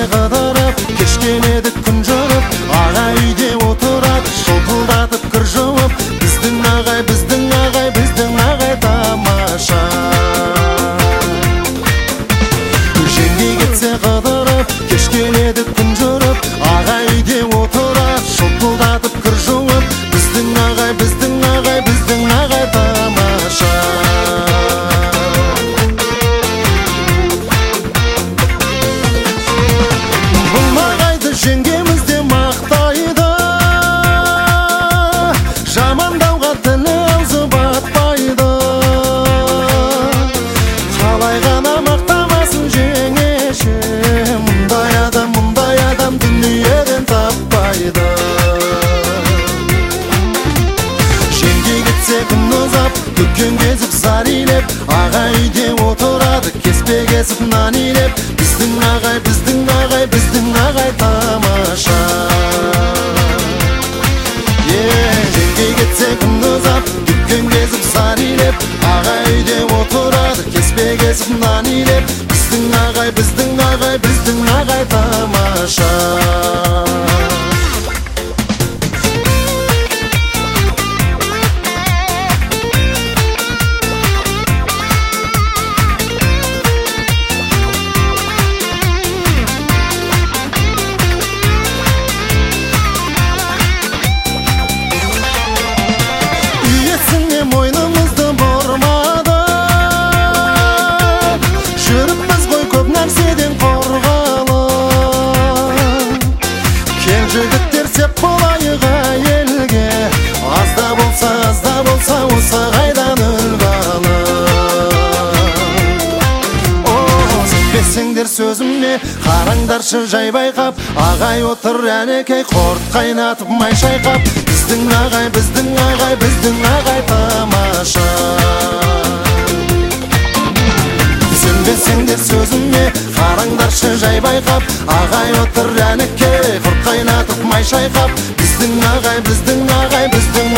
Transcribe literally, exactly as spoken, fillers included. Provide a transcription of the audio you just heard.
қыдырып, кешкен едік күн жүріп, ағай үйде отырады, шолпылдатып кір жуып. Біздің ағай, біздің ағай, біздің ағай тамаша. Жеңге кетсе қыдырып, кешкен едік күн жүріп, ағай үйде отырады, шолпылдатып кір жуып. Біздің ағай, біздің ағай, біздің ағай тамаша. Бұл ағайды жеңгеміз де мақтайды, жамандауға тілі аузы батпайды. Қалай ғана мақтамасын жеңеше, мұндай адам, мұндай адам дүниеден таппайды. Жеңге кетсе күн ұзап, дүкен кезіп зар илеп, ағай үйде отырады, кеспе кесіп нан илеп. Біздің ағай, біздің ағай, біздің ағай тамаша. Жеңге кетсе күн ұзап, дүкен кезіп зар илеп, ағай үйде отырады, кеспе кесіп нан илеп. Біздің ағай, біздің ағай, біздің ағай тамаша. Мойнымызды бұрмады, жүріппіз ғой көп нәрседен қорғалы. Кел жігіттер сеп болайық әйелге, азда болса, азда болса осы қайдан үлгі. О, сенбесеңдер сөзіме, қараңдаршы жай байқап, ағай отыр әнекей құрт қайнатып май шайқап. Біздің ағай, біздің ағай, біздің ағай тамаша. Сенбесеңдер сөзіме, қараңдаршы жай байқап, ағай отыр әнекей құрт қайнатып май шайқап. Біздің ағай, біздің ағай, біздің